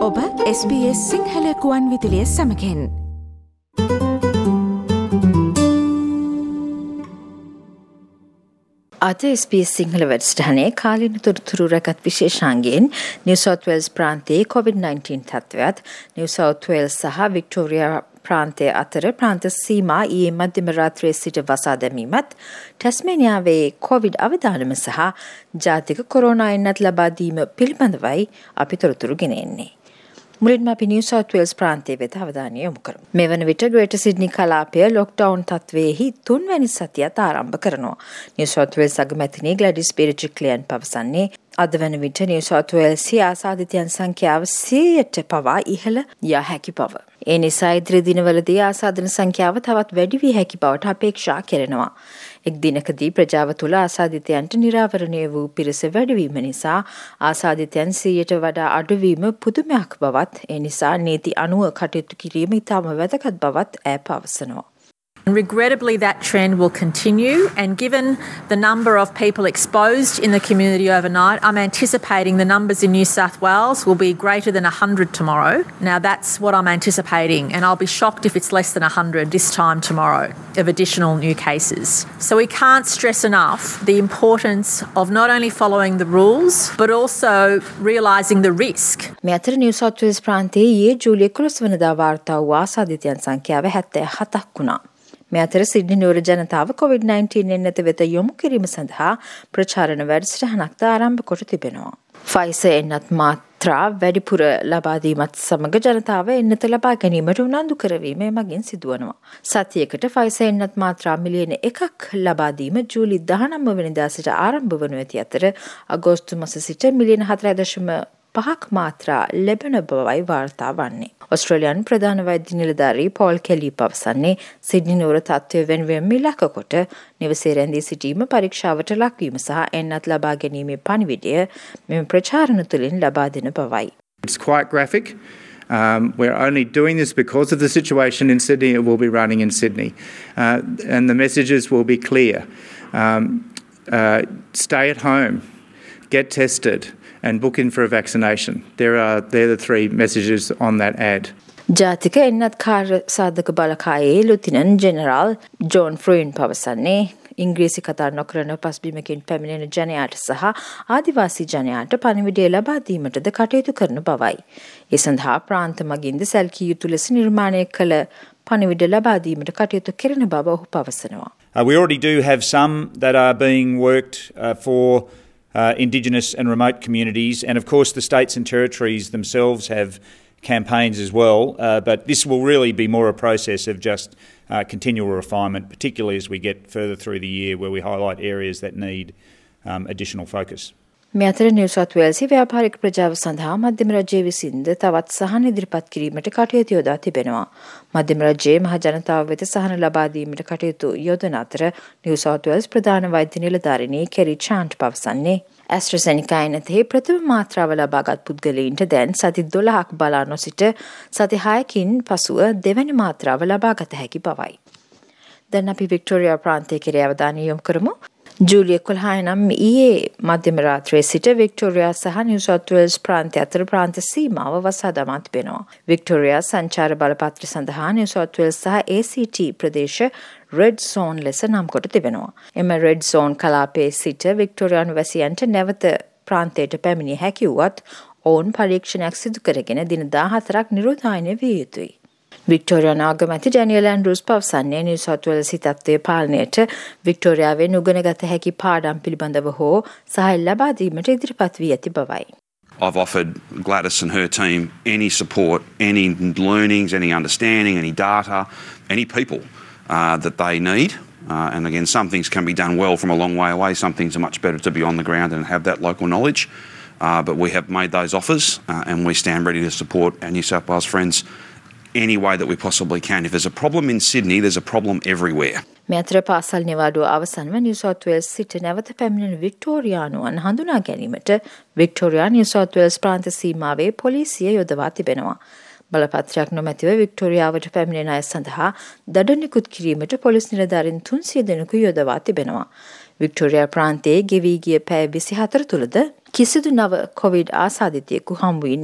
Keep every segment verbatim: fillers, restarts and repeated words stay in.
ඔබ S B S Sinhala ගුවන් විදුලිය සමගින් අද S B S සිංහල වැඩසටහනේ කාලීන තොරතුරු රැගත් විශේෂාංගයෙන් New South Wales ප්‍රාන්තයේ COVID nineteen තත්ත්වයත් New South Wales සහ Victoria ප්‍රාන්තය අතර ප්‍රාන්ත සීමා ඊයේ මධ්‍යම රාත්‍රියේ සිට වසා දැමීමත් ටැස්මේනියාවේ COVID අවදානම සහ ජාතික කොරෝනා එන්නත් ලබා දීම පිළිබඳවයි අපි තොරතුරු ගෙන එන්නේ. මුලින්ම අපි New South Wales ප්‍රාන්තයේ වෙත අවධානය යොමු කරමු. මේ වන විට Greater Sydney කලාපය ලොක්ඩවුන් තත්වයේහි තුන්වැනි සතියත් ආරම්භ කරනවා. New South Wales අගමැතිනි Gladys Berejiklian පවසන්නේ අද වන විට New South Wales ආසාදිතයන් සංඛ්‍යාව සියයට පවා ඉහළ යා හැකි බව. ඒ නිසා ඉදිරි දිනවලදී ආසාදන සංඛ්‍යාව තවත් වැඩි වී හැකි බවට අපේක්ෂා කෙරෙනවා. එක් දිනකදී ප්‍රජාව තුළ ආසාදිතයන්ට නිරාවරණය වූ පිරිස වැඩිවීම නිසා ආසාදිතයන් සියයට වඩා අඩුවීම පුදුමයක් බවත් ඒ නිසා නීති අනුව කටයුතු කිරීම ඉතාම වැදගත් බවත් ඈ පවසනවා. And regrettably, that trend will continue, and given the number of people exposed in the community overnight, I'm anticipating the numbers in New South Wales will be greater than one hundred tomorrow. Now, that's what I'm anticipating, and I'll be shocked if it's less than one hundred this time tomorrow of additional new cases. So we can't stress enough the importance of not only following the rules, but also realising the risk. මේ අතර New South Wales ප්‍රාන්තයේ ඊයේ ජූලි එකොළොස් වනදා වාර්තා වූ ආසාදිතයන් සංඛ්‍යාව හැත්තෑ හතක් වුණා. මේ අතර සිඩ්නි නුවර ජනතාව COVID nineteen එන්නත වෙත යොමු කිරීම සඳහා ප්‍රචාරණ වැඩසටහනක් ආරම්භ කොට තිබෙනවා. Pfizer එන්නත් මාත්‍රා වැඩිපුර ලබා දීමත් සමග ජනතාව එන්නත ලබා ගැනීමට උනන්දු කරවීම මගින් සිදුවනවා. සතියකට Pfizer එන්නත් මාත්‍රා මිලියන එකක් ලබා දීම ජූලි දහනවය වෙනිදා සිට ආරම්භ වනු ඇති අතර අගෝස්තු මාස සිට මිලියන හතර දශම පහක් මාත්‍රා ලැබෙන බවයි වාර්තා වන්නේ. ඔස්ට්‍රේලියානු ප්‍රධාන වෛද්‍ය නිලධාරී පෝල් කෙලි පවසන්නේ සිඩ්නි නුවර තත්ත්වය වෙනුවෙන් මිලක කොට නිවසේ රැඳී සිටීම පරීක්ෂාවට ලක්වීම සහ එන්නත් ලබා ගැනීමේ පණිවිඩය මෙම ප්‍රචාරණ තුළින් ලබා දෙන බවයි. It's quite graphic. Um, we're only doing this because of the situation in Sydney. It will be running in Sydney. Uh, and the messages will be clear. Um, uh, stay at home. Get tested. And book in for a vaccination. There are they're the three messages on that ad. ජාතික එන්නත් කාර්ය සාධක බලකායේ ලුතිනන් general John ෆ්‍රොයින් පවසන්නේ ඉංග්‍රීසි කතා නොකරන පසුබිමකින් පැමිණෙන ජනයාට සහ ආදිවාසී ජනයාට පණිවිඩය ලබා දීමටද කටයුතු කරන බවයි. ඒ සඳහා ප්‍රාන්ත මගින්ද සැලකිය යුතු ලෙස නිර්මාණය කළ පණිවිඩ ලබා දීමට කටයුතු කරන බව ඔහු පවසනවා. Uh, we already do have some that are being worked uh, for Uh, Indigenous and remote communities, and of course the states and territories themselves have campaigns as well, uh, but this will really be more a process of just uh, continual refinement, particularly as we get further through the year where we highlight areas that need um, additional focus. මේ අතර New South Wales ව්‍යාපාරික ප්‍රජාව සඳහා මධ්‍යම රජයේ විසින්ද තවත් සහන ඉදිරිපත් කිරීමට කටයුතු යොදා තිබෙනවා. මධ්‍යම රජයේ මහ ජනතාව වෙත සහන ලබා දීමට කටයුතු යොදන අතර New South Wales ප්‍රධාන වෛද්‍ය නිලධාරිණී කෙරි චාන්ට් පවසන්නේ AstraZeneca එනතෙහි ප්‍රථම මාත්‍රාව ලබාගත් පුද්ගලයින්ට දැන් සති දොළහක් බලා නොසිට සති හයකින් පසුව දෙවැනි මාත්‍රාව ලබාගත හැකි බවයි. දැන් අපි වික්ටෝරියා ප්‍රාන්තයේ කෙරේ අවධානය යොමු කරමු. ජූලි එකොළහයි නම් ඊයේ මධ්‍යම රාත්‍රියේ සිට වික්ටෝරියා සහ New South Wales ප්‍රාන්තය අතර ප්‍රාන්ත සීමාව වසා දමා තිබෙනවා. වික්ටෝරියා සංචාර බලපත්‍ර සඳහා New South Wales සහ A C T ප්‍රදේශ රෙඩ් සෝන් ලෙස නම් කොට තිබෙනවා. එම රෙඩ් සෝන් කලාපයේ සිට වික්ටෝරියානු වැසියන්ට නැවත ප්‍රාන්තයට පැමිණිය හැකි වුවත් ඔවුන් පරීක්ෂණයක් සිදු කරගෙන දින දාහතරක් නිරෝධායනය විය යුතුයි. වික්ටෝරියානු අගමැති ඩැනියල් ඇන්ඩ්‍රූස් පවසන්නේ New South Wales තත්ත්වයේ පාලනයට වික්ටෝරියාවේ නුගනගත හැකි පාඩම් පිළිබඳව හෝ සහාය ලබා දීමට ඉදිරිපත් වී ඇති බවයි. I've offered Gladys and her team any support, any learnings, any understanding, any data, any people uh, that they need. Uh, and again, some things can be done well from a long way away. Some things are much better to be on the ground and have that local knowledge. Uh, but we have made those offers uh, and we stand ready to support our New South Wales friends any way that we possibly can. If there's a problem in Sydney, there's a problem everywhere. මේ අතර පාසල් නිවාඩුව අවසන්ව New South Wales සිට නැවත පැමිණෙන වික්ටෝරියානුවන් හඳුනා ගැනීමට Victoria New South Wales ප්‍රාන්ත සීමාවේ පොලිසිය යොදවා තිබෙනවා. බලපත්‍රයක් නොමැතිව වික්ටෝරියාවට පැමිණෙන අය සඳහා දඩ නිකුත් කිරීමට පොලිස් නිලධාරීන් තුන්සිය දෙනෙකු යොදවා තිබෙනවා. වික්ටෝරියා ප්‍රාන්තයේ ගෙවී ගිය පැය විසිහතර තුළද කිසිදු නව කොවිඩ් ආසාදිතයෙකු හමු වී නැහැ.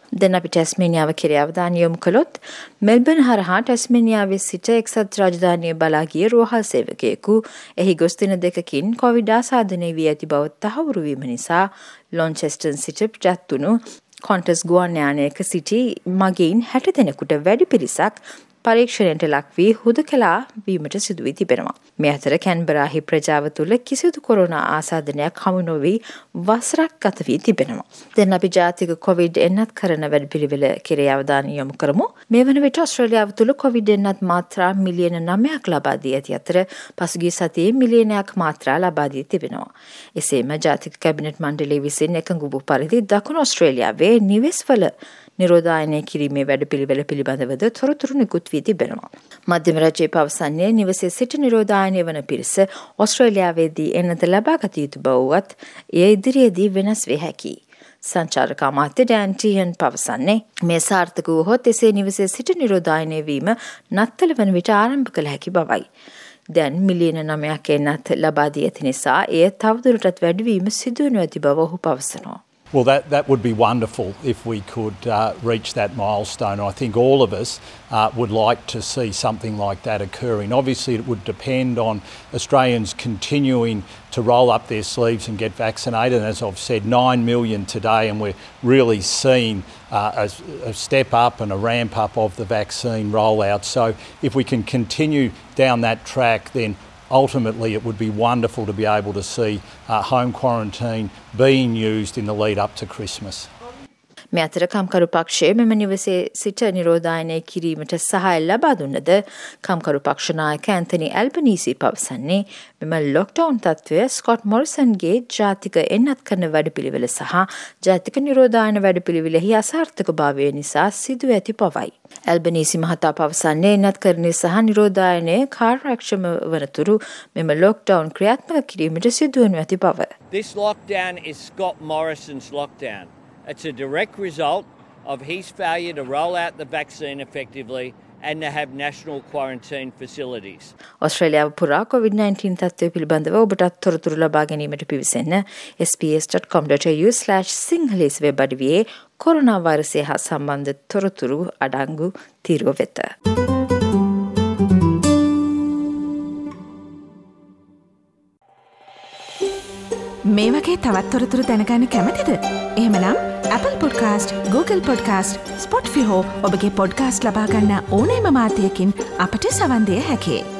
දැන් අපි ටැස්මේනියාව කෙරේ අවධානය යොමු කළොත් මෙල්බන් හරහා ටැස්මේනියාවේ සිට එක්සත් රාජධානිය බලා ගිය රෝහල් සේවකයෙකු එහි ගොස් දින දෙකකින් කොවිඩ් ආසාදනය වී ඇති බව තහවුරු වීම නිසා ලොන්චෙස්ටන් සිට පිටත් වුණු කොන්ටස් ගුවන් යානයක සිටි මගීන් හැට දෙනෙකුට වැඩි පිරිසක් පරීක්ෂණයට ලක් වී හුදකලා වීමට සිදු වී තිබෙනවා. මේ අතර කැන්බරාහි ප්‍රජාව තුළ කිසිදු කොරෝනා ආසාදනයක් හමු නොවී වසරක් ගත වී තිබෙනවා. දැන් අපි ජාතික කොවිඩ් එන්නත් කරන වැඩපිළිවෙල කෙරේ අවධානය යොමු කරමු. මේ වන විට ඕස්ට්‍රේලියාව තුළ කොවිඩ් එන්නත් මාත්‍රා මිලියන නවයක් ලබා දී ඇති අතර පසුගිය සතියේ මිලියනයක් මාත්‍රා ලබා දී තිබෙනවා. එසේම ජාතික කැබිනට් මණ්ඩලය විසින් එකඟ වූ පරිදි දකුණු ඕස්ට්‍රේලියාවේ නිවෙස්වල නිරෝධායනය කිරීමේ වැඩපිළිවෙල පිළිබඳවද තොරතුරු නිකුත් වී තිබෙනවා. මධ්‍යම රජය පවසන්නේ නිවසේ සිට නිරෝධායනය වන පිරිස ඕස්ට්‍රේලියාවේදී එන්නත ලබා ගත යුතු බවවත් එය ඉදිරියේදී වෙනස් වේ හැකියි. සංචාරක අමාත්‍ය ඩෑන් ටීයන් පවසන්නේ මේ සාර්ථක වුවහොත් එසේ නිවසේ සිට නිරෝධායනය වීම නත්තල වන විට ආරම්භ කළ හැකි බවයි. දැන් මිලියන නවයක් එන්නත් ලබා දී ඇති නිසා එය තවදුරටත් වැඩිවීම සිදුවනු ඇති බව ඔහු පවසනවා. Well, that, that would be wonderful if we could uh, reach that milestone. I think all of us uh, would like to see something like that occurring. Obviously, it would depend on Australians continuing to roll up their sleeves and get vaccinated. And as I've said, nine million today, and we're really seeing uh, a, a step up and a ramp up of the vaccine rollout. So if we can continue down that track, then ultimately it would be wonderful to be able to see uh, home quarantine being used in the lead up to Christmas. මේ අතර කම්කරු පක්ෂයේ මෙම නිවසේ සිට නිරෝධායනය කිරීමට සහාය ලබා දුන්නද කම්කරු පක්ෂ නායක ඇන්තනි ඇල්බනීසි පවසන්නේ මෙම ලොක්ඩවුන් තත්ත්වය ස්කොට් මොරිසන්ගේ ජාතික එන්නත් කරන වැඩපිළිවෙල සහ ජාතික නිරෝධායන වැඩපිළිවෙලෙහි අසාර්ථකභාවය නිසා සිදු ඇති බවයි. ඇල්බනීසි මහතා පවසන්නේ එන්නත් කරණය සහ නිරෝධායනයේ කාර්යක්ෂම වනතුරු මෙම ලොක්ඩවුන් ක්‍රියාත්මක කිරීමට සිදුවනු ඇති බව. This lockdown is Scott Morrison's lockdown. It's a direct result of his failure to roll out the vaccine effectively and to have national quarantine facilities. ඔස්ට්‍රේලියාව පුරා කොවිඩ් නයින්ටීන් තත්ත්වය පිළිබඳව ඔබටත් තොරතුරු ලබා ගැනීමට පිවිසෙන්න s b s dot com dot a u slash sinhalese web අඩවියේ corona වෛරසය හා සම්බන්ධ තොරතුරු අඩංගු තීරුව වෙත. මේ වගේ තවත් තොරතුරු දැනගන්න කැමතිද? එහෙමනම් Apple Podcast, Google Podcast, Spotify හෝ ඔබගේ පොඩ්කාස්ට් ලබා ගන්න ඕනෑම මාධ්‍යයකින් අපට සවන් දෙන්න හැකියි.